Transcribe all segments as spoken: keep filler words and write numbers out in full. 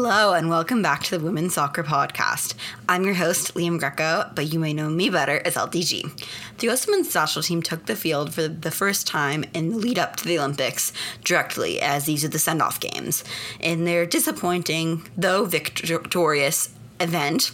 Hello and welcome back to the Women's Soccer Podcast. I'm your host, Liam Greco, but you may know me better as L D G. The U S Women's National Team took the field for the first time in the lead up to the Olympics directly, as these are the send-off games. In their disappointing, though victorious event,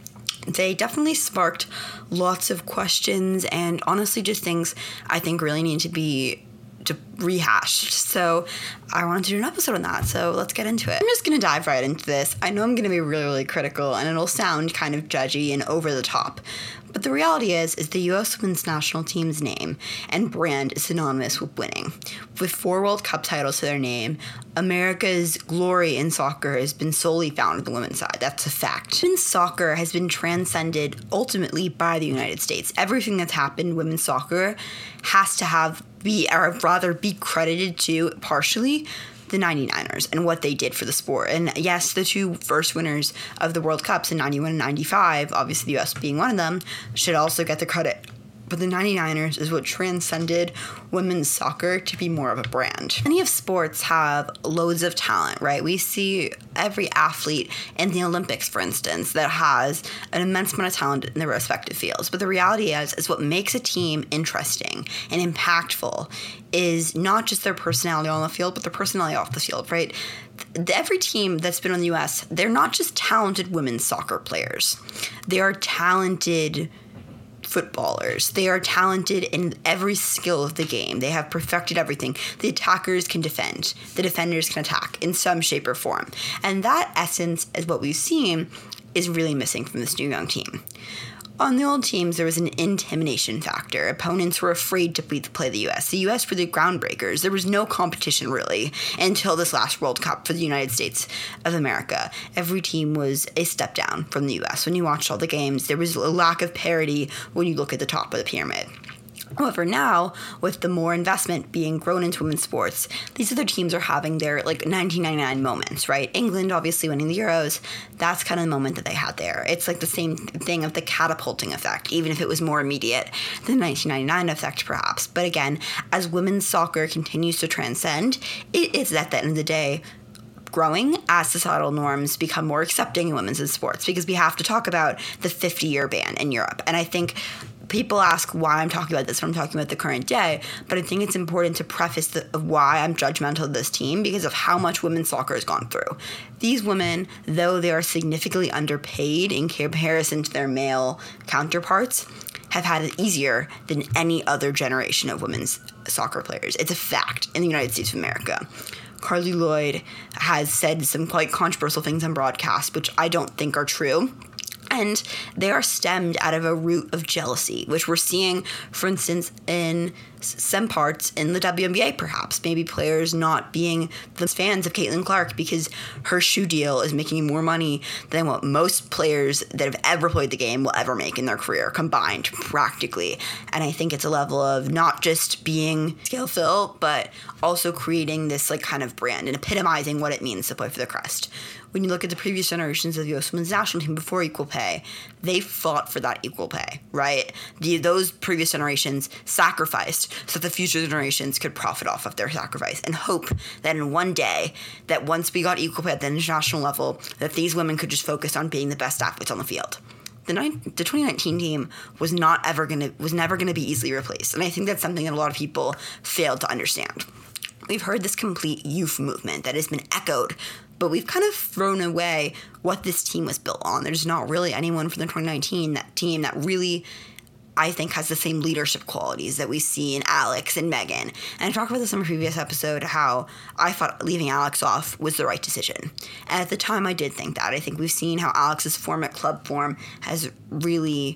they definitely sparked lots of questions and honestly just things I think really need to be to rehashed. So I wanted to do an episode on that. So let's get into it. I'm just going to dive right into this. I know I'm going to be really, really critical and it'll sound kind of judgy and over the top. But the reality is, is the U S Women's National Team's name and brand is synonymous with winning. With four World Cup titles to their name, America's glory in soccer has been solely found on the women's side. That's a fact. Women's soccer has been transcended ultimately by the United States. Everything that's happened in women's soccer has to have be, or rather be credited to partially the ninety-niners and what they did for the sport. And yes, the two first winners of the World Cups in ninety-one and ninety-five, obviously the U S being one of them, should also get the credit. But the ninety-niners is what transcended women's soccer to be more of a brand. Many of sports have loads of talent, right? We see every athlete in the Olympics, for instance, that has an immense amount of talent in their respective fields. But the reality is, is what makes a team interesting and impactful is not just their personality on the field, but their personality off the field, right? Every team that's been in the U S, they're not just talented women's soccer players. They are talented footballers. They are talented in every skill of the game. They have perfected everything. The attackers can defend. The defenders can attack in some shape or form. And that essence is what we've seen is really missing from this new young team. On the old teams, there was an intimidation factor. Opponents were afraid to play the U S. The U S were the groundbreakers. There was no competition, really, until this last World Cup for the United States of America. Every team was a step down from the U S. When you watched all the games, there was a lack of parity when you look at the top of the pyramid. However, now, with the more investment being grown into women's sports, these other teams are having their, like, nineteen ninety-nine moments, right? England, obviously, winning the Euros, that's kind of the moment that they had there. It's like the same thing of the catapulting effect, even if it was more immediate than the nineteen ninety-nine effect, perhaps. But again, as women's soccer continues to transcend, it is at the end of the day growing as societal norms become more accepting in women's sports, because we have to talk about the fifty-year ban in Europe. And I think people ask why I'm talking about this when I'm talking about the current day, but I think it's important to preface the, why I'm judgmental of this team because of how much women's soccer has gone through. These women, though they are significantly underpaid in comparison to their male counterparts, have had it easier than any other generation of women's soccer players. It's a fact in the United States of America. Carly Lloyd has said some quite controversial things on broadcast, which I don't think are true. And they are stemmed out of a root of jealousy, which we're seeing, for instance, in some parts in the W N B A, perhaps. Maybe players not being the fans of Caitlin Clark because her shoe deal is making more money than what most players that have ever played the game will ever make in their career, combined, practically. And I think it's a level of not just being skillful, but also creating this like kind of brand and epitomizing what it means to play for the Crest. When you look at the previous generations of the U S Women's National Team before equal pay, they fought for that equal pay, right? The, those previous generations sacrificed so that the future generations could profit off of their sacrifice and hope that in one day, that once we got equal pay at the international level, that these women could just focus on being the best athletes on the field. The, nine, the twenty nineteen team was not ever gonna was never gonna be easily replaced, and I think that's something that a lot of people failed to understand. We've heard this complete youth movement that has been echoed, but we've kind of thrown away what this team was built on. There's not really anyone from the twenty nineteen that team that really, I think, has the same leadership qualities that we see in Alex and Megan. And I talked about this in a previous episode, how I thought leaving Alex off was the right decision. And at the time, I did think that. I think we've seen how Alex's form at club form has really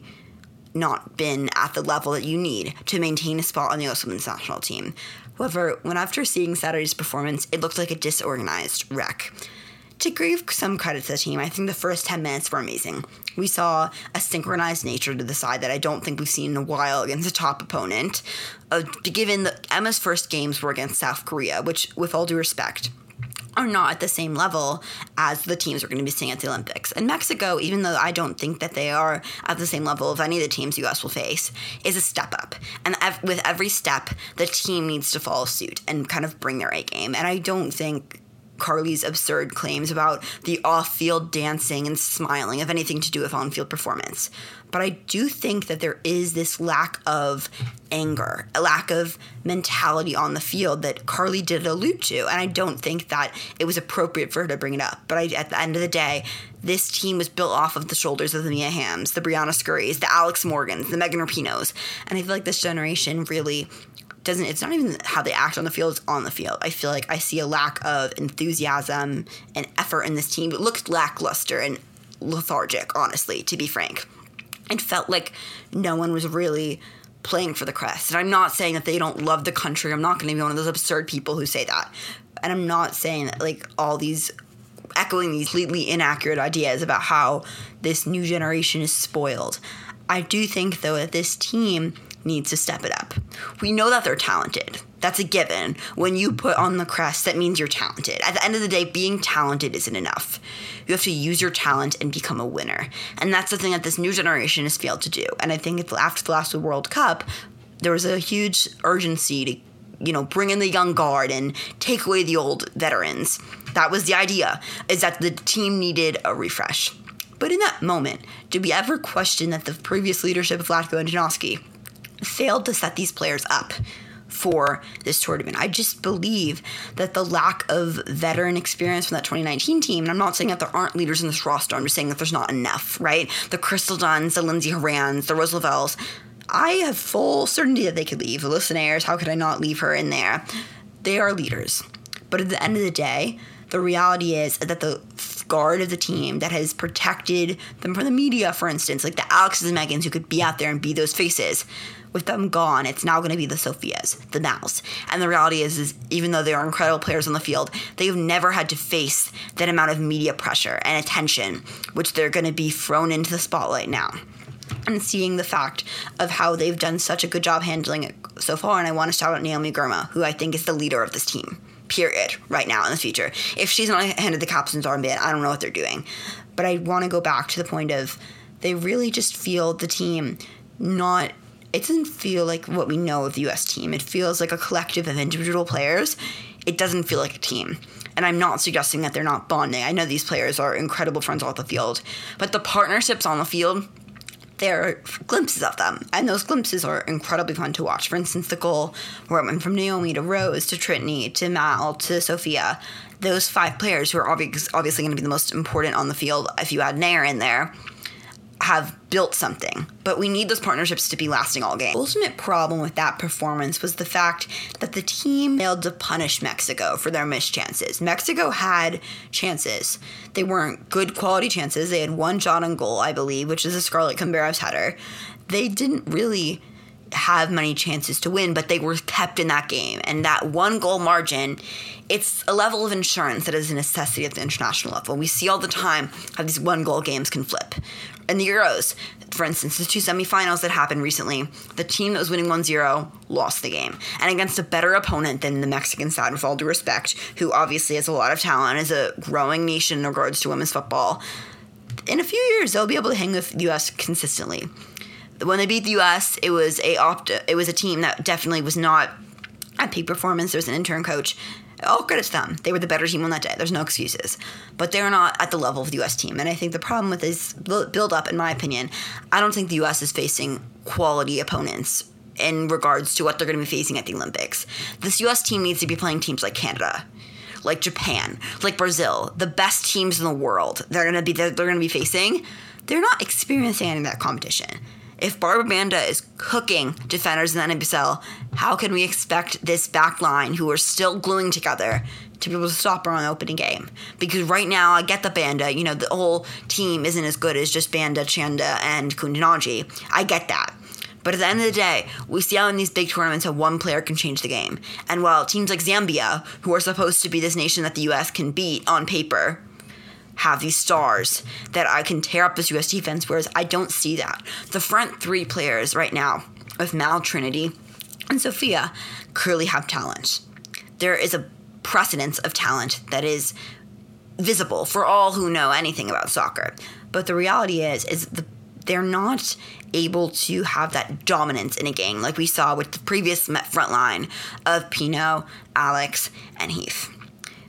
not been at the level that you need to maintain a spot on the U S Women's National Team. However, when after seeing Saturday's performance, it looked like a disorganized wreck. To give some credit to the team, I think the first ten minutes were amazing. We saw a synchronized nature to the side that I don't think we've seen in a while against a top opponent. Uh, given that Emma's first games were against South Korea, which, with all due respect, are not at the same level as the teams we're going to be seeing at the Olympics. And Mexico, even though I don't think that they are at the same level of any of the teams the U S will face, is a step up. And ev- with every step, the team needs to follow suit and kind of bring their A game. And I don't think Carly's absurd claims about the off-field dancing and smiling have anything to do with on-field performance. But I do think that there is this lack of anger, a lack of mentality on the field that Carly did allude to. And I don't think that it was appropriate for her to bring it up. But I, at the end of the day, this team was built off of the shoulders of the Mia Hamms, the Brianna Scurrys, the Alex Morgans, the Megan Rapinos. And I feel like this generation really doesn't, it's not even how they act on the field, it's on the field. I feel like I see a lack of enthusiasm and effort in this team. It looked lackluster and lethargic, honestly, to be frank. It felt like no one was really playing for the crest. And I'm not saying that they don't love the country. I'm not going to be one of those absurd people who say that. And I'm not saying that, like, all these, echoing these completely inaccurate ideas about how this new generation is spoiled. I do think, though, that this team needs to step it up. We know that they're talented. That's a given. When you put on the crest, that means you're talented. At the end of the day, being talented isn't enough. You have to use your talent and become a winner. And that's the thing that this new generation has failed to do. And I think after the last World Cup, there was a huge urgency to, you know, bring in the young guard and take away the old veterans. That was the idea, is that the team needed a refresh. But in that moment, did we ever question that the previous leadership of Vlatko and Janoski failed to set these players up for this tournament? I just believe that the lack of veteran experience from that twenty nineteen team, and I'm not saying that there aren't leaders in this roster, I'm just saying that there's not enough, right? The Crystal Dunns, the Lindsey Horans, the Rose Lavells, I have full certainty that they could leave. Alyssa Naeers, how could I not leave her in there? They are leaders. But at the end of the day, the reality is that the guard of the team that has protected them from the media, for instance, like the Alexes and Megans who could be out there and be those faces, with them gone, it's now going to be the Sophias, the Mals. And the reality is, is even though they are incredible players on the field, they've never had to face that amount of media pressure and attention, which they're going to be thrown into the spotlight now. And seeing the fact of how they've done such a good job handling it so far, and I want to shout out Naomi Girma, who I think is the leader of this team, period, right now in the future. If she's not handed the captain's armband, I don't know what they're doing. But I want to go back to the point of they really just feel the team not... It doesn't feel like what we know of the U S team. It feels like a collective of individual players. It doesn't feel like a team. And I'm not suggesting that they're not bonding. I know these players are incredible friends off the field. But the partnerships on the field, there are glimpses of them. And those glimpses are incredibly fun to watch. For instance, the goal where it went from Naomi to Rose to Trinity to Mal to Sophia. Those five players who are obvious, obviously going to be the most important on the field, if you add Nair in there, have built something, but we need those partnerships to be lasting all game. The ultimate problem with that performance was the fact that the team failed to punish Mexico for their missed chances. Mexico had chances. They weren't good quality chances. They had one shot on goal, I believe, which is a Scarlett Camberos header. They didn't really have many chances to win, but they were kept in that game. And that one goal margin, it's a level of insurance that is a necessity at the international level. We see all the time how these one goal games can flip. In the Euros, for instance, the two semifinals that happened recently, the team that was winning one zero lost the game. And against a better opponent than the Mexican side, with all due respect, who obviously has a lot of talent, is a growing nation in regards to women's football, in a few years, they'll be able to hang with the U S consistently. When they beat the U S, it was a opt- it was a team that definitely was not at peak performance. There was an intern coach. All credit to them. They were the better team on that day. There's no excuses. But they're not at the level of the U S team. And I think the problem with this build-up, in my opinion, I don't think the U S is facing quality opponents in regards to what they're going to be facing at the Olympics. This U S team needs to be playing teams like Canada, like Japan, like Brazil, the best teams in the world. They're going to be they're going to be facing. They're not experiencing any of that competition. If Barbara Banda is cooking defenders in the N W S L, how can we expect this back line, who are still gluing together, to be able to stop her on the opening game? Because right now, I get the Banda. You know, the whole team isn't as good as just Banda, Chanda, and Kundinaji. I get that. But at the end of the day, we see how in these big tournaments how one player can change the game. And while teams like Zambia, who are supposed to be this nation that the U S can beat on paper, have these stars that I can tear up this U S defense, whereas I don't see that. The front three players right now, with Mal, Trinity, and Sophia, clearly have talent. There is a precedence of talent that is visible for all who know anything about soccer. But the reality is, is the, they're not able to have that dominance in a game like we saw with the previous front line of Pino, Alex, and Heath.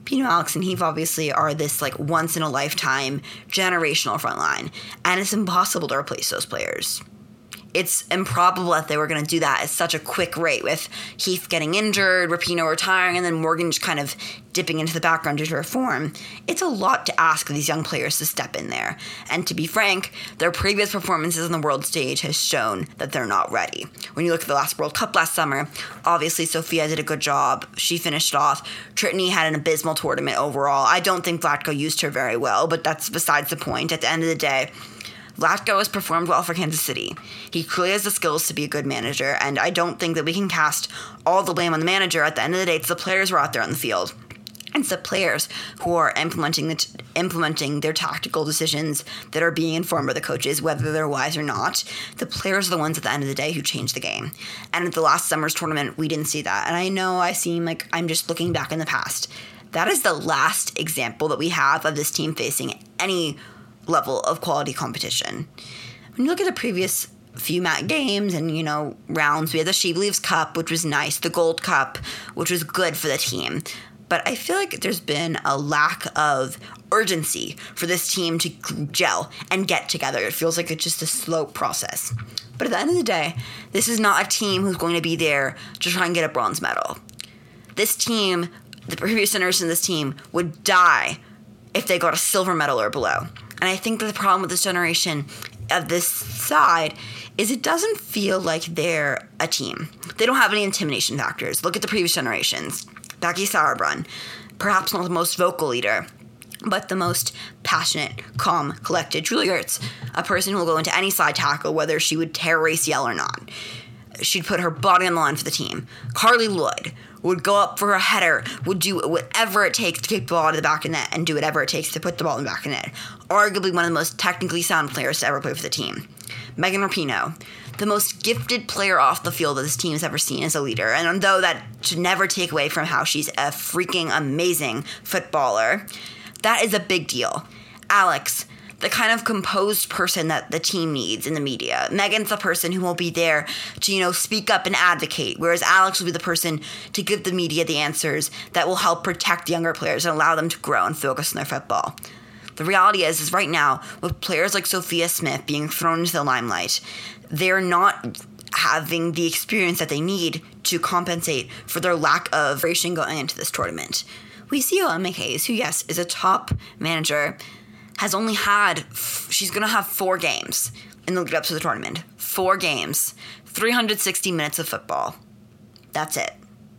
Pino, Alex, and Heath obviously are this like once-in-a-lifetime generational front line, and it's impossible to replace those players. It's improbable that they were going to do that at such a quick rate, with Heath getting injured, Rapinoe retiring, and then Morgan just kind of dipping into the background due to her form. It's a lot to ask of these young players to step in there. And to be frank, their previous performances on the world stage has shown that they're not ready. When you look at the last World Cup last summer, obviously Sofia did a good job. She finished off. Trinity had an abysmal tournament overall. I don't think Vlatko used her very well, but that's besides the point. At the end of the day, Vlatko has performed well for Kansas City. He clearly has the skills to be a good manager, and I don't think that we can cast all the blame on the manager. At the end of the day, it's the players who are out there on the field. It's the players who are implementing the t- implementing their tactical decisions that are being informed by the coaches, whether they're wise or not. The players are the ones at the end of the day who change the game. And at the last summer's tournament, we didn't see that. And I know I seem like I'm just looking back in the past. That is the last example that we have of this team facing any level of quality competition. When you look at the previous few mat games and, you know, rounds, we had the She Believes Cup, which was nice, the Gold Cup, which was good for the team. But I feel like there's been a lack of urgency for this team to gel and get together. It feels like it's just a slow process. But at the end of the day, this is not a team who's going to be there to try and get a bronze medal. This team, the previous generation of this team, would die if they got a silver medal or below. And I think that the problem with this generation of this side is it doesn't feel like they're a team. They don't have any intimidation factors. Look at the previous generations. Becky Sauerbrunn, perhaps not the most vocal leader, but the most passionate, calm, collected. Julie Ertz, a person who will go into any side tackle, whether she would tear race yell or not. She'd put her body on the line for the team. Carly Lloyd would go up for a header, would do whatever it takes to kick the ball out of the back of the net and do whatever it takes to put the ball in the back of the net. Arguably one of the most technically sound players to ever play for the team. Megan Rapinoe, the most gifted player off the field that this team has ever seen as a leader. And though that should never take away from how she's a freaking amazing footballer, that is a big deal. Alex, the kind of composed person that the team needs in the media. Megan's the person who will be there to, you know, speak up and advocate, whereas Alex will be the person to give the media the answers that will help protect younger players and allow them to grow and focus on their football. The reality is, is right now, with players like Sophia Smith being thrown into the limelight, they're not having the experience that they need to compensate for their lack of preparation going into this tournament. We see Emma Hayes, who, yes, is a top manager, has only had, she's going to have four games in the lead up to the tournament. Four games. three hundred sixty minutes of football. That's it.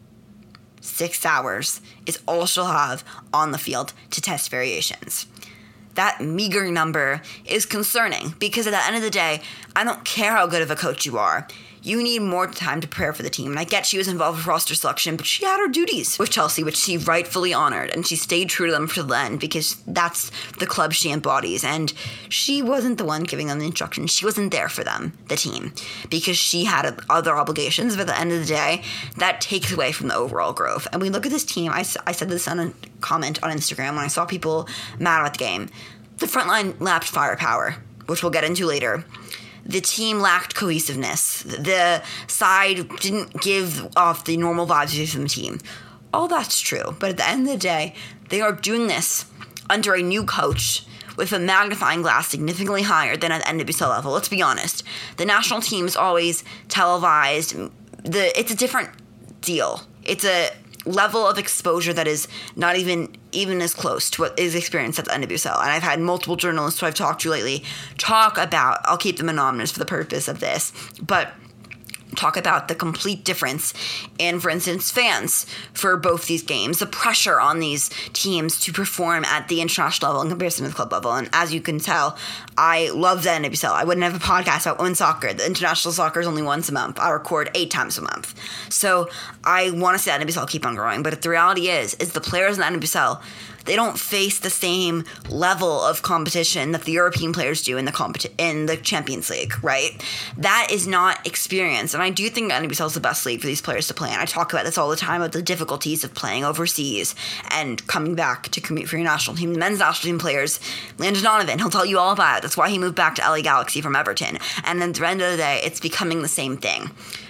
Six hours is all she'll have on the field to test variations. That meager number is concerning because at the end of the day, I don't care how good of a coach you are. You need more time to prepare for the team. And I get she was involved with roster selection, but she had her duties with Chelsea, which she rightfully honored. And she stayed true to them for the end because that's the club she embodies. And she wasn't the one giving them the instructions. She wasn't there for them, the team, because she had other obligations. But at the end of the day, that takes away from the overall growth. And we look at this team. I, I said this on a comment on Instagram when I saw people mad about the game. The front line lacked firepower, which we'll get into later. The team lacked cohesiveness. The side didn't give off the normal vibes from the team. All that's true, but at the end of the day, they are doing this under a new coach with a magnifying glass significantly higher than at the N W S L level. Let's be honest. The national team is always televised. The It's a different deal. It's a level of exposure that is not even even as close to what is experienced at the N W S L. And I've had multiple journalists who I've talked to lately talk about, I'll keep them anonymous for the purpose of this, but talk about the complete difference in, for instance, fans for both these games, the pressure on these teams to perform at the international level in comparison to the club level. And as you can tell, I love the N W S L. I wouldn't have a podcast about women's soccer. The international soccer is only once a month. I record eight times a month. So I want to see the N W S L keep on growing. But the reality is, is the players in the N W S L, they don't face the same level of competition that the European players do in the competi- in the Champions League, right? That is not experience. And I do think the N W S L is the best league for these players to play. And I talk about this all the time, about the difficulties of playing overseas and coming back to compete for your national team. The men's national team players, Landon Donovan, he'll tell you all about it. That's why he moved back to L A Galaxy from Everton. And then at the end of the day, it's becoming the same thing.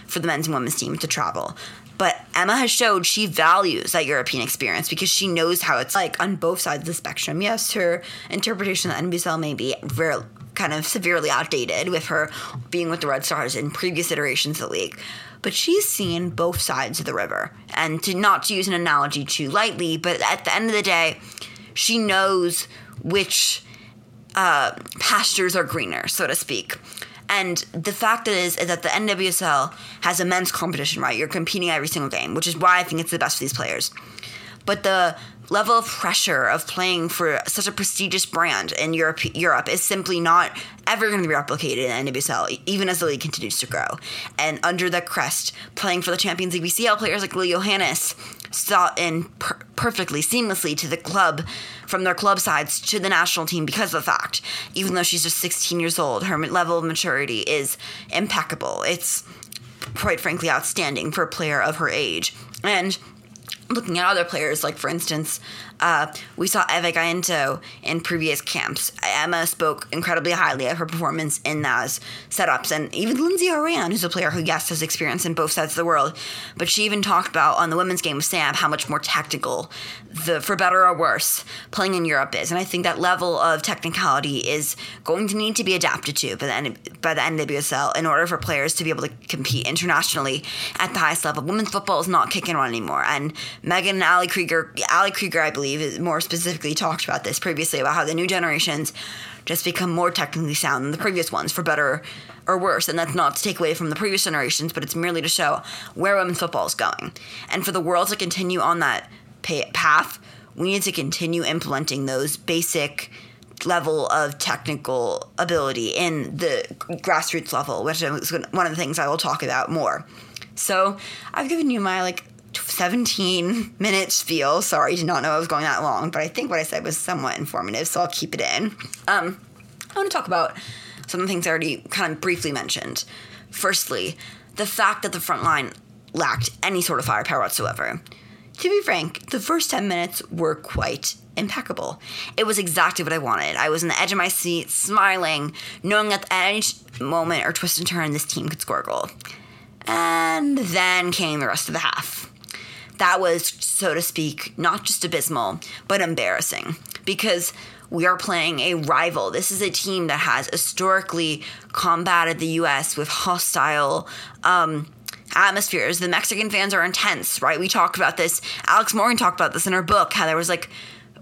for the men's and women's team to travel. But Emma has showed she values that European experience because she knows how it's like on both sides of the spectrum. Yes, her interpretation of the N W S L may be very kind of severely outdated with her being with the Red Stars in previous iterations of the league. But she's seen both sides of the river. And to not to use an analogy too lightly, but at the end of the day, she knows which uh, pastures are greener, so to speak. And the fact is, is that the N W S L has immense competition, right? You're competing every single game, which is why I think it's the best for these players. But the level of pressure of playing for such a prestigious brand in Europe, Europe is simply not ever going to be replicated in the N W S L, even as the league continues to grow. And under the crest, playing for the Champions League B C L, players like Lily Johannes slot in per- perfectly, seamlessly to the club, from their club sides to the national team because of the fact, even though she's just sixteen years old, her level of maturity is impeccable. It's quite frankly outstanding for a player of her age. And looking at other players, like for instance, uh, we saw Eva Gainto in previous camps. Emma spoke incredibly highly of her performance in those setups, and even Lindsay Horan, who's a player who, yes, has experience in both sides of the world, but she even talked about on the women's game with Sam how much more technical, the for better or worse, playing in Europe is. And I think that level of technicality is going to need to be adapted to by the, N- by the N W S L in order for players to be able to compete internationally at the highest level. Women's football is not kicking on anymore, and Megan and Ali Krieger, Ali Krieger, I believe, is more specifically talked about this previously, about how the new generations just become more technically sound than the previous ones, for better or worse. And that's not to take away from the previous generations, but it's merely to show where women's football is going. And for the world to continue on that pay- path, we need to continue implementing those basic level of technical ability in the grassroots level, which is one of the things I will talk about more. So I've given you my, like, seventeen minute spiel. Sorry, did not know I was going that long, but I think what I said was somewhat informative, so I'll keep it in. Um, I want to talk about some of the things I already kind of briefly mentioned. Firstly, the fact that the front line lacked any sort of firepower whatsoever. To be frank, the first ten minutes were quite impeccable. It was exactly what I wanted. I was on the edge of my seat, smiling, knowing that at any moment or twist and turn, this team could score a goal. And then came the rest of the half. That was, so to speak, not just abysmal, but embarrassing, because we are playing a rival. This is a team that has historically combated the U S with hostile um, atmospheres. The Mexican fans are intense, right? We talked about this. Alex Morgan talked about this in her book, how there was like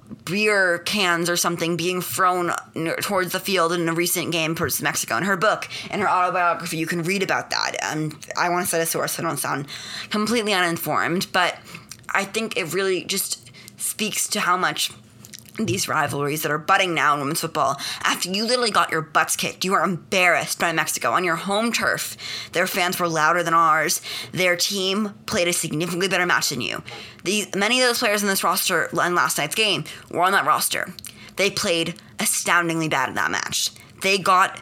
beer cans or something being thrown towards the field in a recent game versus Mexico. In her book, in her autobiography, you can read about that. Um, I want to cite a source so I don't sound completely uninformed, but I think it really just speaks to how much these rivalries that are budding now in women's football, after you literally got your butts kicked, you were embarrassed by Mexico on your home turf. Their fans were louder than ours. Their team played a significantly better match than you. These, many of those players in this roster in last night's game were on that roster. They played astoundingly bad in that match. They got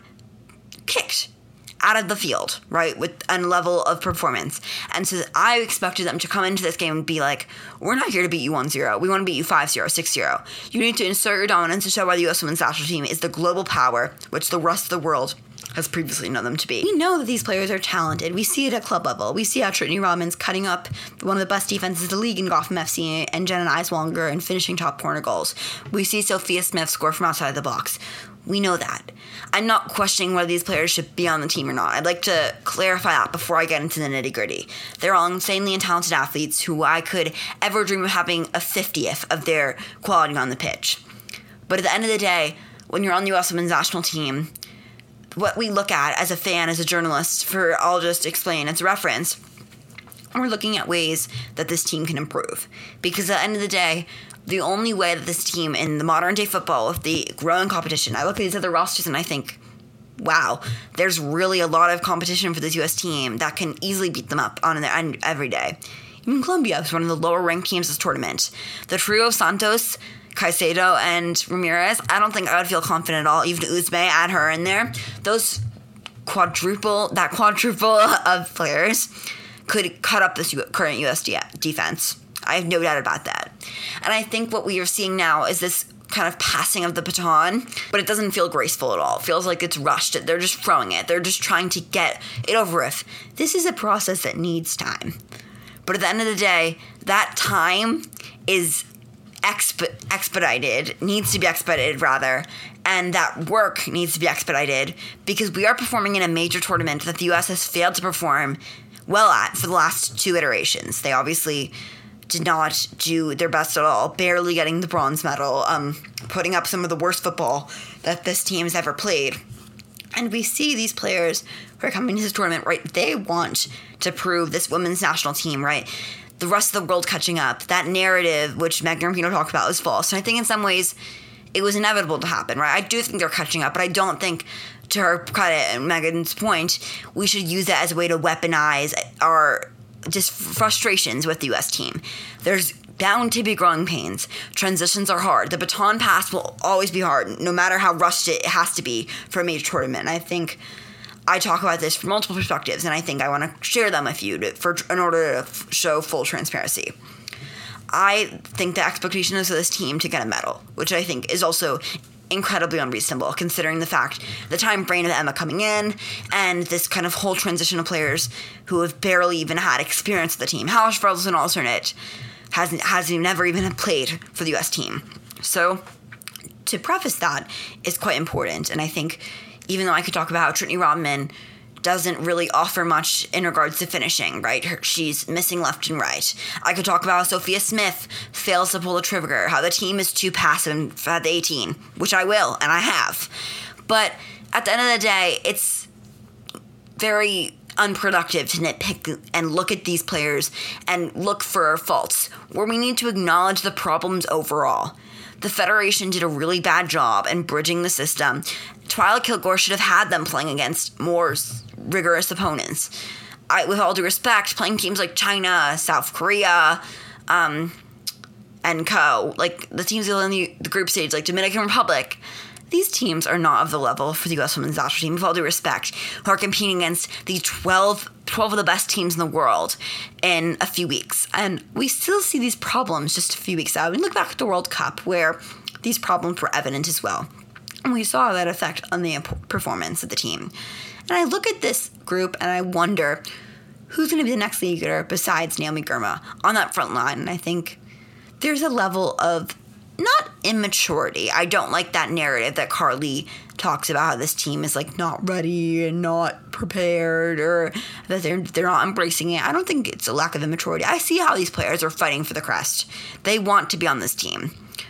kicked out of the field, right, with a level of performance. And so I expected them to come into this game and be like, we're not here to beat you one zero. We want to beat you five zero, six zero. You need to insert your dominance to show why the U S women's national team is the global power, which the rest of the world has previously known them to be. We know that these players are talented. We see it at club level. We see how Trinity Robbins cutting up one of the best defenses in the league in Gotham F C and Jenna Eiswanger and finishing top corner goals. We see Sophia Smith score from outside the box. We know that. I'm not questioning whether these players should be on the team or not. I'd like to clarify that before I get into the nitty-gritty. They're all insanely talented athletes who I could ever dream of having a fiftieth of their quality on the pitch. But at the end of the day, when you're on the U S women's national team, what we look at as a fan, as a journalist, for I'll just explain as a reference, we're looking at ways that this team can improve. Because at the end of the day, the only way that this team in the modern day football, with the growing competition, I look at these other rosters and I think, wow, there's really a lot of competition for this U S team that can easily beat them up on their every day. Even Colombia is one of the lower ranked teams this tournament. The trio of Santos, Caicedo, and Ramirez, I don't think I would feel confident at all. Even Uzme, add her in there. Those quadruple, that quadruple of players could cut up this current U S defense. I have no doubt about that. And I think what we are seeing now is this kind of passing of the baton, but it doesn't feel graceful at all. It feels like it's rushed. They're just throwing it. They're just trying to get it over with. This is a process that needs time. But at the end of the day, that time is exp- expedited, needs to be expedited rather, and that work needs to be expedited because we are performing in a major tournament that the U S has failed to perform well at for the last two iterations. They obviously did not do their best at all, barely getting the bronze medal, um, putting up some of the worst football that this team has ever played. And we see these players who are coming to this tournament, right? They want to prove this women's national team, right? The rest of the world catching up. That narrative, which Megan Rapinoe talked about, is false. And I think in some ways it was inevitable to happen, right? I do think they're catching up, but I don't think, to her credit and Megan's point, we should use it as a way to weaponize our just frustrations with the U S team. There's bound to be growing pains. Transitions are hard. The baton pass will always be hard, no matter how rushed it has to be for a major tournament. And I think I talk about this from multiple perspectives, and I think I want to share them with you to, for, in order to f- show full transparency. I think the expectation is for this team to get a medal, which I think is also incredibly unreasonable considering the fact the time frame of Emma coming in and this kind of whole transition of players who have barely even had experience with the team. Hausfeld is an alternate, hasn't has never even played for the U S team. So to preface that is quite important, and I think even though I could talk about how Trinity Rodman doesn't really offer much in regards to finishing, right? Her, she's missing left and right. I could talk about how Sophia Smith fails to pull the trigger, how the team is too passive at the eighteen, which I will, and I have. But at the end of the day, it's very unproductive to nitpick and look at these players and look for faults, where we need to acknowledge the problems overall. The Federation did a really bad job in bridging the system. Twyla Kilgore should have had them playing against more rigorous opponents. I, with all due respect, playing teams like China, South Korea, um, and co, like the teams in the, the group stage, like Dominican Republic, these teams are not of the level for the U S women's national team, with all due respect, who are competing against the twelve, twelve of the best teams in the world in a few weeks. And we still see these problems just a few weeks out. We look back at the World Cup, where these problems were evident as well. And we saw that effect on the performance of the team. And I look at this group and I wonder who's going to be the next leader besides Naomi Girma on that front line. And I think there's a level of not immaturity. I don't like that narrative that Carly talks about, how this team is like not ready and not prepared, or that they're they're not embracing it. I don't think it's a lack of immaturity. I see how these players are fighting for the crest. They want to be on this team.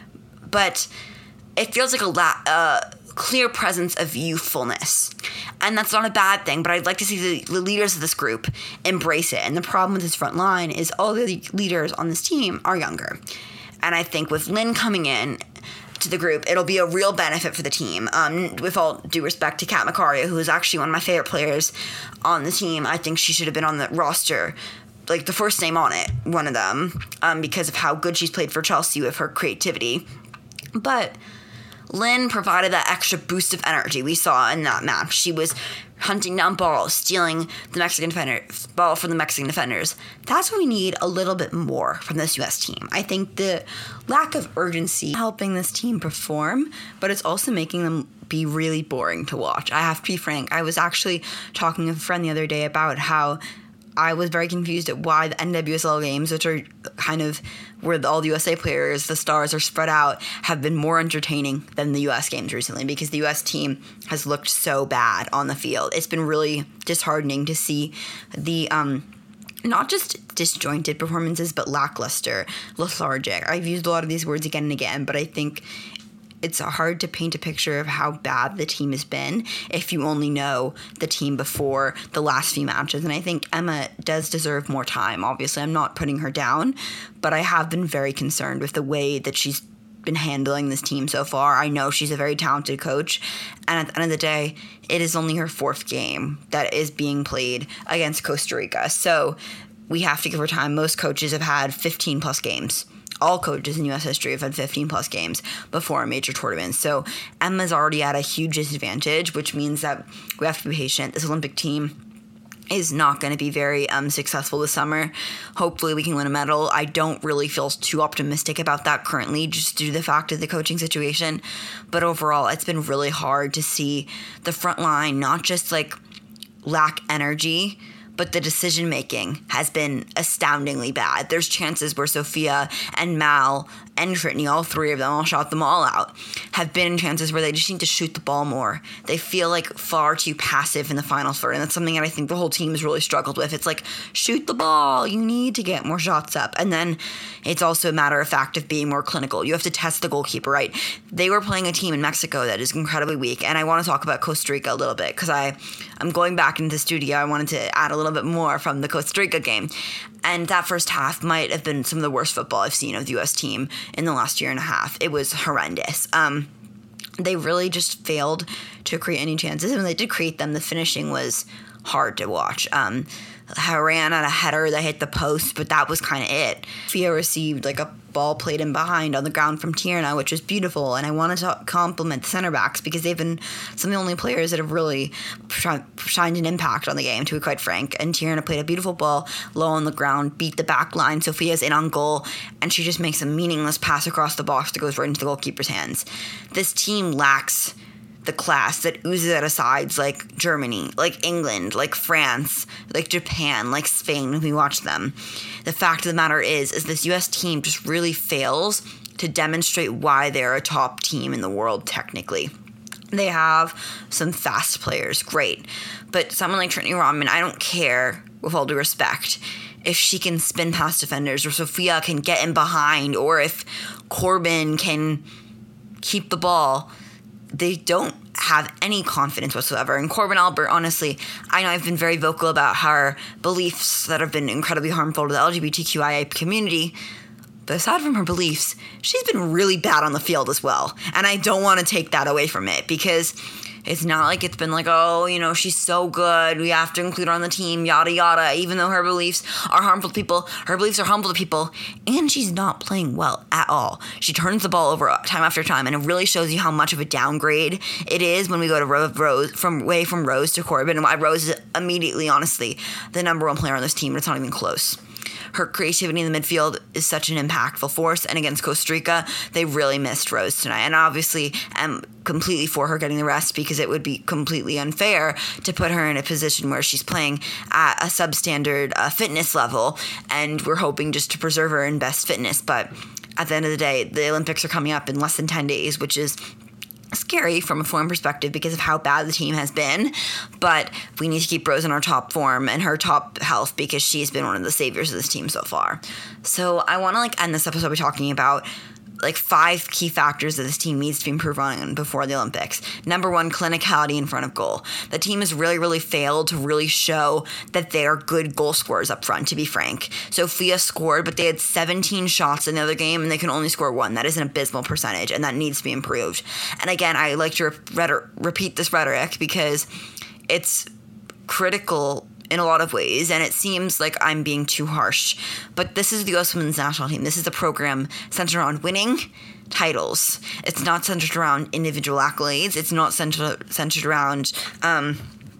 But it feels like a la- uh, clear presence of youthfulness. And that's not a bad thing, but I'd like to see the, the leaders of this group embrace it. And the problem with this front line is all the leaders on this team are younger. And I think with Lynn coming in to the group, it'll be a real benefit for the team. Um, with all due respect to Kat Macario, who is actually one of my favorite players on the team, I think she should have been on the roster, like the first name on it, one of them, um, because of how good she's played for Chelsea with her creativity. But Lynn provided that extra boost of energy we saw in that match. She was hunting down balls, stealing the Mexican defender, ball from the Mexican defenders. That's what we need a little bit more from this U S team. I think the lack of urgency helping this team perform, but it's also making them be really boring to watch. I have to be frank. I was actually talking with a friend the other day about how I was very confused at why the N W S L games, which are kind of where all the U S A players, the stars are spread out, have been more entertaining than the U S games recently, because the U S team has looked so bad on the field. It's been really disheartening to see the um, not just disjointed performances, but lackluster, lethargic. I've used a lot of these words again and again, but I think it's hard to paint a picture of how bad the team has been if you only know the team before the last few matches. And I think Emma does deserve more time. Obviously, I'm not putting her down, but I have been very concerned with the way that she's been handling this team so far. I know she's a very talented coach, and at the end of the day, it is only her fourth game that is being played against Costa Rica. So we have to give her time. Most coaches have had fifteen plus games. All coaches in U S history have had fifteen plus games before a major tournament. So Emma's already at a huge disadvantage, which means that we have to be patient. This Olympic team is not going to be very um, successful this summer. Hopefully we can win a medal. I don't really feel too optimistic about that currently, just due to the fact of the coaching situation. But overall, it's been really hard to see the front line not just like lack energy, but the decision making has been astoundingly bad. There's chances where Sophia and Mal and Brittany, all three of them, I'll shout them all out, have been in chances where they just need to shoot the ball more. They feel like far too passive in the final third, and that's something that I think the whole team has really struggled with. It's like, shoot the ball, you need to get more shots up. And then it's also a matter of fact of being more clinical. You have to test the goalkeeper, right? They were playing a team in Mexico that is incredibly weak, and I want to talk about Costa Rica a little bit because I, I'm going back into the studio. I wanted to add a little bit more from the Costa Rica game. And that first half might have been some of the worst football I've seen of the U S team in the last year and a half. It was horrendous. Um, they really just failed to create any chances. And when they did create them, the finishing was hard to watch. Um, Haran had a header that hit the post, but that was kind of it. Fia received like a ball played in behind on the ground from Tierna, which was beautiful. And I wanted to compliment the center backs because they've been some of the only players that have really shined an impact on the game, to be quite frank. And Tierna played a beautiful ball low on the ground, beat the back line. Sophia's in on goal, and she just makes a meaningless pass across the box that goes right into the goalkeeper's hands. This team lacks the class that oozes out of sides like Germany, like England, like France, like Japan, like Spain when we watch them. The fact of the matter is, is this U S team just really fails to demonstrate why they're a top team in the world technically. They have some fast players, great. But someone like Trinity Rodman, I don't care, with all due respect, if she can spin past defenders or Sophia can get in behind or if Corbin can keep the ball. They don't have any confidence whatsoever. And Corbin Albert, honestly, I know I've been very vocal about her beliefs that have been incredibly harmful to the L G B T Q I A community. But aside from her beliefs, she's been really bad on the field as well. And I don't want to take that away from it because it's not like it's been like, oh, you know, she's so good, we have to include her on the team, yada, yada. Even though her beliefs are harmful to people, her beliefs are harmful to people, and she's not playing well at all. She turns the ball over time after time, and it really shows you how much of a downgrade it is when we go to Rose, from way from Rose to Corbin, and why Rose is immediately, honestly, the number one player on this team, and it's not even close. Her creativity in the midfield is such an impactful force, and against Costa Rica, they really missed Rose tonight. And obviously, I'm completely for her getting the rest because it would be completely unfair to put her in a position where she's playing at a substandard uh, fitness level, and we're hoping just to preserve her in best fitness. But at the end of the day, the Olympics are coming up in less than ten days, which is scary from a form perspective because of how bad the team has been, but we need to keep Rose in her top form and her top health because she's been one of the saviors of this team so far. So I want to like end this episode by talking about like five key factors that this team needs to be improved on before the Olympics. Number one, clinicality in front of goal. The team has really, really failed to really show that they are good goal scorers up front, to be frank. Sophia scored, but they had seventeen shots in the other game, and they can only score one. That is an abysmal percentage, and that needs to be improved. And again, I like to re- repeat this rhetoric because it's critical in a lot of ways, and it seems like I'm being too harsh. But this is the U S Women's National Team. This is a program centered around winning titles. It's not centered around individual accolades. It's not centered centered around um,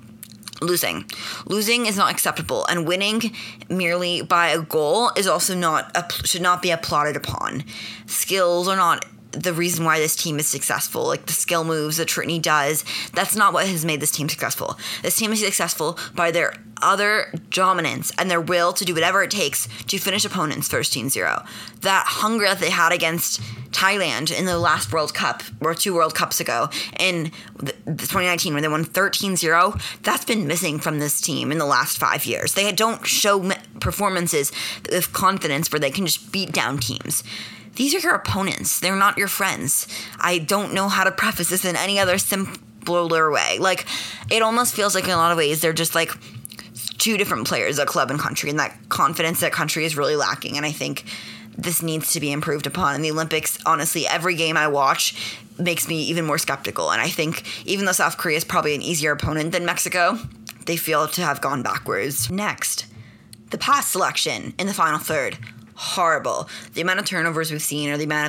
losing. Losing is not acceptable, and winning merely by a goal is also not a, should not be applauded upon. Skills are not the reason why this team is successful. Like the skill moves that Trinity does, that's not what has made this team successful. This team is successful by their utter dominance and their will to do whatever it takes to finish opponents thirteen zero. That hunger that they had against Thailand in the last World Cup, or two World Cups ago, in twenty nineteen when they won thirteen zero, that's been missing from this team in the last five years. They don't show performances with confidence where they can just beat down teams. These are your opponents. They're not your friends. I don't know how to preface this in any other simpler way. Like, it almost feels like in a lot of ways they're just like two different players, a club and country, and that confidence that country is really lacking. And I think this needs to be improved upon. In the Olympics, honestly, every game I watch makes me even more skeptical. And I think even though South Korea is probably an easier opponent than Mexico, they feel to have gone backwards. Next, the pass selection in the final third. Horrible. The amount of turnovers we've seen, or the amount of like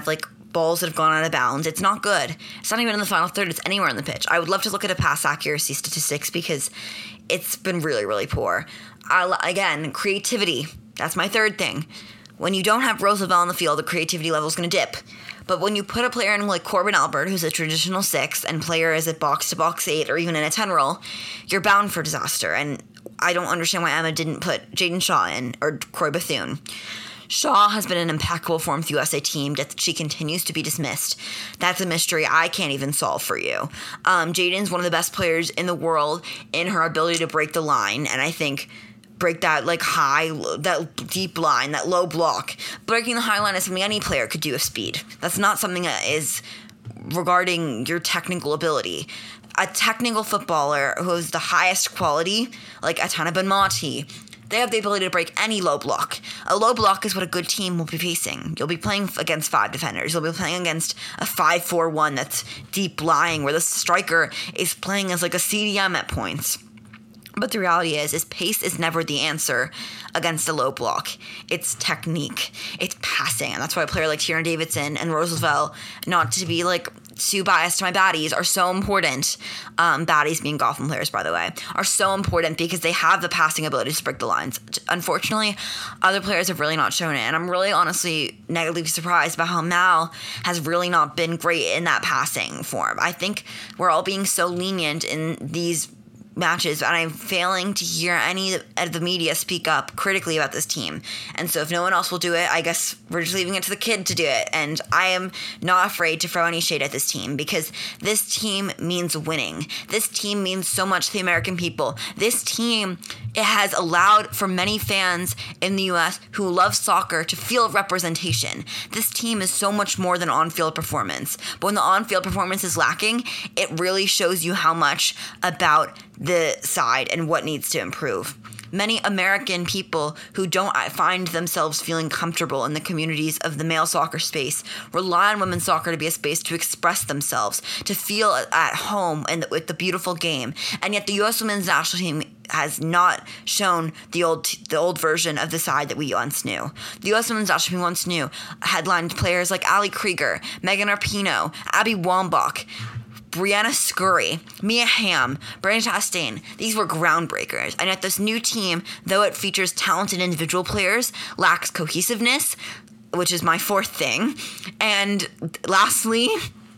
balls that have gone out of bounds. It's not good. It's not even in the final third. It's anywhere on the pitch. I would love to look at a pass accuracy statistics because it's been really, really poor. I, again, creativity. That's my third thing. When you don't have Roosevelt on the field, the creativity level is going to dip. But when you put a player in like Corbin Albert, who's a traditional six, and player is at box-to-box eight or even in a ten role, you're bound for disaster. And I don't understand why Emma didn't put Jaden Shaw in or Croy Bethune. Shaw has been in impeccable form with the U S A team, yet she continues to be dismissed. That's a mystery I can't even solve for you. Um, Jaden's one of the best players in the world in her ability to break the line, and I think break that like high, that deep line, that low block. Breaking the high line is something any player could do with speed. That's not something that is regarding your technical ability. A technical footballer who has the highest quality, like Atana Benmati, they have the ability to break any low block. A low block is what a good team will be facing. You'll be playing against five defenders. You'll be playing against a five four one that's deep lying, where the striker is playing as like a C D M at points. But the reality is, is pace is never the answer against a low block. It's technique. It's passing. And that's why a player like Tierna Davidson and Roosevelt, not to be like too biased to my baddies, are so important. Um, baddies being Gotham players, by the way, are so important because they have the passing ability to break the lines. Unfortunately, other players have really not shown it. And I'm really honestly negatively surprised about how Mal has really not been great in that passing form. I think we're all being so lenient in these matches, and I'm failing to hear any of the media speak up critically about this team. And so if no one else will do it, I guess we're just leaving it to the kid to do it. And I am not afraid to throw any shade at this team because this team means winning. This team means so much to the American people. This team, it has allowed for many fans in the U S who love soccer to feel representation. This team is so much more than on-field performance. But when the on-field performance is lacking, it really shows you how much about the side and what needs to improve. Many American people who don't find themselves feeling comfortable in the communities of the male soccer space rely on women's soccer to be a space to express themselves, to feel at home in the, with the beautiful game. And yet the U S women's national team has not shown the old the old version of the side that we once knew. The U S women's national team once knew headlined players like Ali Krieger, Megan Rapinoe, Abby Wambach, Brianna Scurry, Mia Hamm, Brandon Chastain. These were groundbreakers. And yet this new team, though it features talented individual players, lacks cohesiveness, which is my fourth thing. And lastly,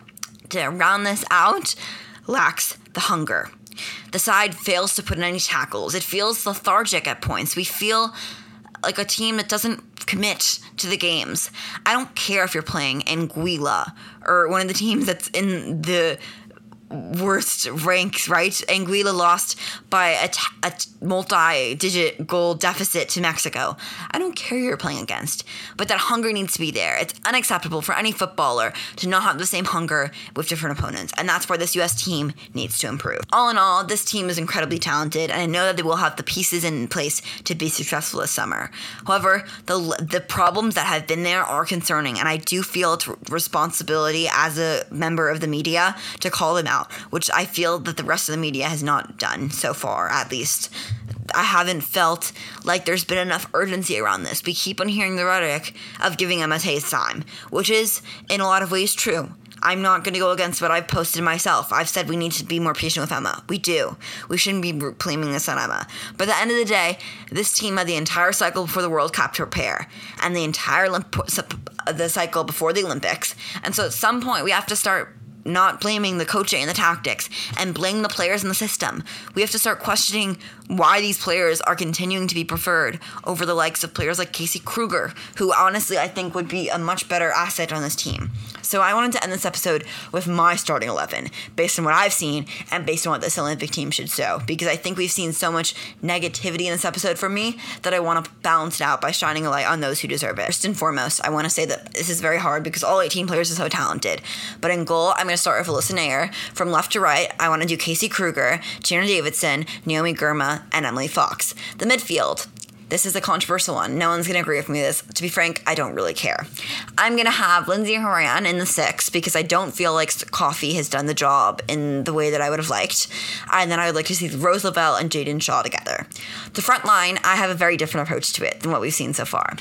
to round this out, lacks the hunger. The side fails to put in any tackles. It feels lethargic at points. We feel like a team that doesn't commit to the games. I don't care if you're playing Anguilla or one of the teams that's in the worst ranks, right? Anguilla lost by a, t- a t- multi-digit goal deficit to Mexico. I don't care who you're playing against, but that hunger needs to be there. It's unacceptable for any footballer to not have the same hunger with different opponents, and that's where this U S team needs to improve. All in all, this team is incredibly talented, and I know that they will have the pieces in place to be successful this summer. However, the the problems that have been there are concerning, and I do feel it's responsibility as a member of the media to call them out, which I feel that the rest of the media has not done so far, at least. I haven't felt like there's been enough urgency around this. We keep on hearing the rhetoric of giving Emma Hayes time, which is, in a lot of ways, true. I'm not going to go against what I've posted myself. I've said we need to be more patient with Emma. We do. We shouldn't be blaming this on Emma. But at the end of the day, this team had the entire cycle before the World Cup to prepare, and the entire Olymp- the cycle before the Olympics. And so at some point, we have to start not blaming the coaching and the tactics and blame the players in the system. We have to start questioning why these players are continuing to be preferred over the likes of players like Casey Kruger, who honestly I think would be a much better asset on this team. So I wanted to end this episode with my starting eleven, based on what I've seen and based on what this Olympic team should show, because I think we've seen so much negativity in this episode from me that I want to balance it out by shining a light on those who deserve it. First and foremost, I want to say that this is very hard because all eighteen players are so talented. But in goal, I'm going to start with Alyssa Nair. From left to right, I want to do Casey Kruger, Tierna Davidson, Naomi Girma, and Emily Fox. The midfield. This is a controversial one. No one's going to agree with me with this. To be frank, I don't really care. I'm going to have Lindsay Horan in the six because I don't feel like Coffee has done the job in the way that I would have liked. And then I would like to see Rose Lavelle and Jaden Shaw together. The front line, I have a very different approach to it than what we've seen so far.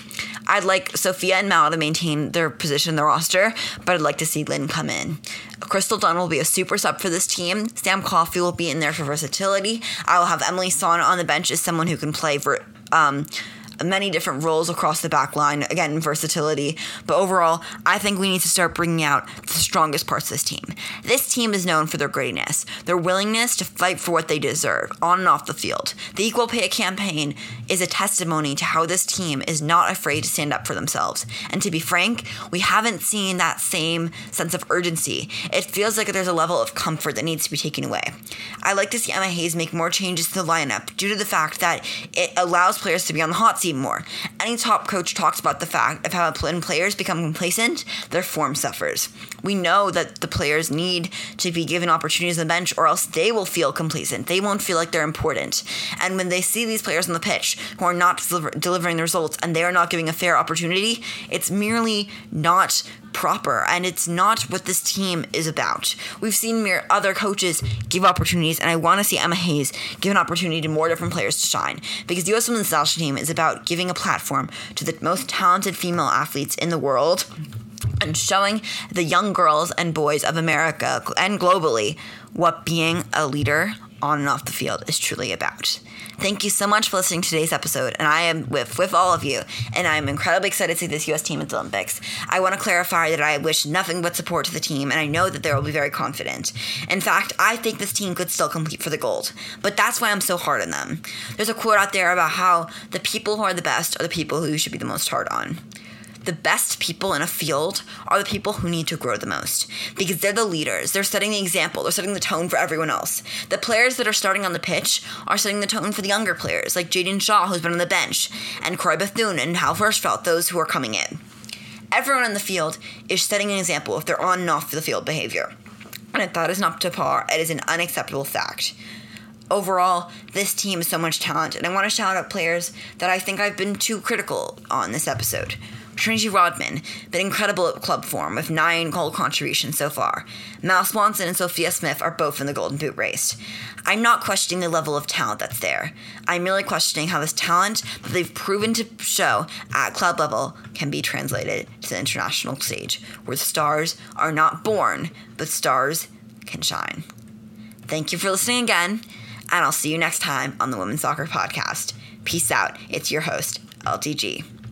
I'd like Sophia and Mal to maintain their position in the roster, but I'd like to see Lynn come in. Crystal Dunn will be a super sub for this team. Sam Coffey will be in there for versatility. I will have Emily Song on the bench as someone who can play for um, many different roles across the back line. Again, versatility. But overall, I think we need to start bringing out the strongest parts of this team. This team is known for their grittiness, their willingness to fight for what they deserve, on and off the field. The Equal Pay campaign is a testimony to how this team is not afraid to stand up for themselves. And to be frank, we haven't seen that same sense of urgency. It feels like there's a level of comfort that needs to be taken away. I like to see Emma Hayes make more changes to the lineup due to the fact that it allows players to be on the hot seat more. Any top coach talks about the fact of how when players become complacent, their form suffers. We know that the players need to be given opportunities on the bench or else they will feel complacent. They won't feel like they're important. And when they see these players on the pitch who are not deliver- delivering the results and they are not giving a fair opportunity, it's merely not proper, and it's not what this team is about. We've seen mere other coaches give opportunities, and I want to see Emma Hayes give an opportunity to more different players to shine, because the U S Women's National Team is about giving a platform to the most talented female athletes in the world and showing the young girls and boys of America and globally what being a leader on and off the field is truly about. Thank you so much for listening to today's episode, and I am with, with all of you, and I'm incredibly excited to see this U S team at the Olympics. I want to clarify that I wish nothing but support to the team, and I know that they will be very confident. In fact, I think this team could still compete for the gold, but that's why I'm so hard on them. There's a quote out there about how the people who are the best are the people who you should be the most hard on. The best people in a field are the people who need to grow the most because they're the leaders. They're setting the example. They're setting the tone for everyone else. The players that are starting on the pitch are setting the tone for the younger players like Jaden Shaw, who's been on the bench, and Corey Bethune and Hal Hirschfeld, those who are coming in. Everyone in the field is setting an example of their on and off the field behavior. And if that is not to par, it is an unacceptable fact. Overall, this team is so much talent, and I want to shout out players that I think I've been too critical on this episode. Trinity Rodman, been incredible at club form with nine goal contributions so far. Mal Swanson and Sophia Smith are both in the Golden Boot race. I'm not questioning the level of talent that's there. I'm merely questioning how this talent that they've proven to show at club level can be translated to the international stage, where stars are not born, but stars can shine. Thank you for listening again, and I'll see you next time on the Women's Soccer Podcast. Peace out. It's your host, L T G.